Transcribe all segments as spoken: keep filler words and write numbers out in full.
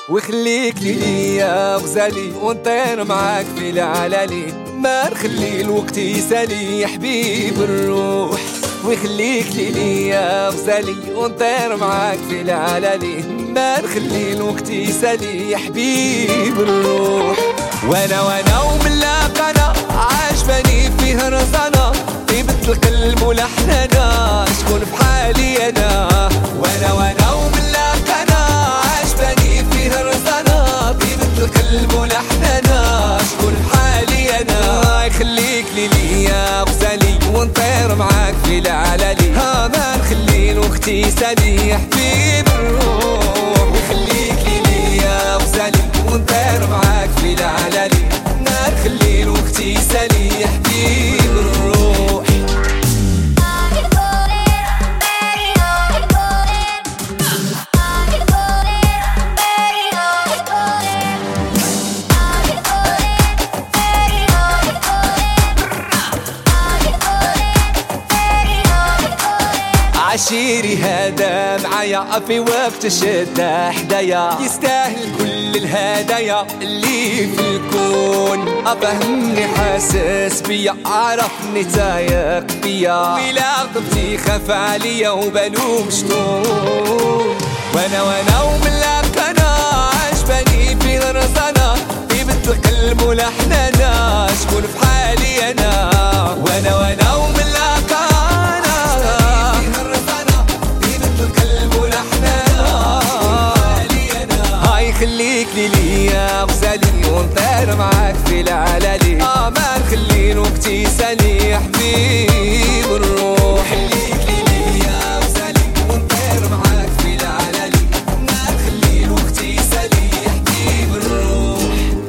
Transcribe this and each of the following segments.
وخليك لي يا غزالي ونطير معاك في العلالي، ما نخلي الوقت يسالي يا حبيب الروح. وخليك لي يا غزالي ونطير معاك في العلالي، ما نخلي الوقت يسالي يا حبيب الروح. وانا وانا وملاقنا عاجباني فيه رزانا، طيبة القلب ولحننا شكون بحالي انا. وانا وانا وملاقنا عاجباني فيه رزانا، طيبة القلب ولحننا شكون بحالي انا. يخليك لي يا غزالي ونطير معاك في العلالي، ها ما نخلي الوقت يسالي يا حبيب الروح. وخليك لي يا غزالي ونطير معاك في العلالي، ما نخلي الوقت يسالي يا حبيب الروح. عشيري هذا معايا في وقت الشدة حدايا، يستاهل كل الهدايا اللي في الكون. أفهمني حاسس بيا عرفني تايق بيا، ولا غضبتي خاف عليا وبالو مشطون. وانا وانا وملاقنا عجباني في رزانا، طيبة القلب ولحننا شكون في حالي انا. وانا وانا وملاقنا خليك لي يا غزالي ونطير معاك في العلالي، اه ما نخلي الوقت يسالي يا حبيب الروح. خليك لي يا غزالي ونطير معاك في العلالي، ما نخلي الوقت يسالي يا حبيب الروح.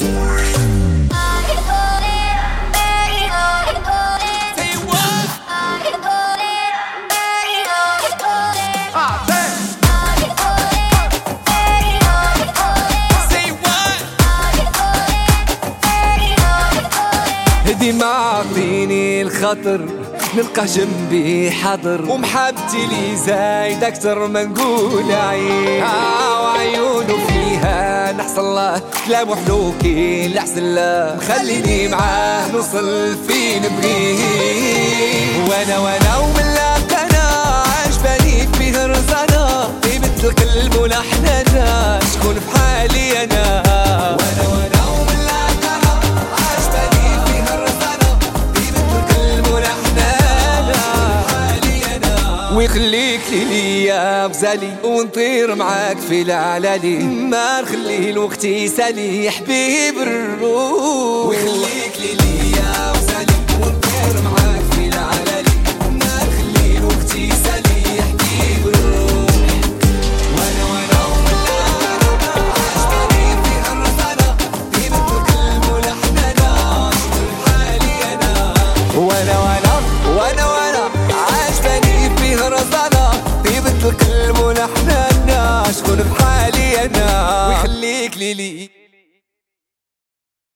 هدي ما عطيني الخطر نلقى جنبي حاضر، ومحبتي لي زايد اكتر ما نقول عين. آه وعيونه فيها نحصل الله كلام حلو كي لحسن الله، مخليني معاه نوصل فين نبغيه. وانا وانا وملاقنا عجباني فيه رزانا، طيبة القلب ولحننا شكون في حالي انا. وانا وانا ويخليك لي يا غزالي ونطير معاك في العلالي، ما نخلي الوقت يسالي يا حبيب الروح. ويخليك لي يا غزالي ونطير معاك في العلالي، ما نخلي الوقت يسالي يا حبيب الروح. وانا وانا وملاقنا عجباني فيها الرزانة، طيبة القلب ولحننا شكون بحالي انا. وانا وانا وانا وانا عجباني فيه رزانا، طيبة القلب ونحننا شكون بحالي انا. ويخليك لي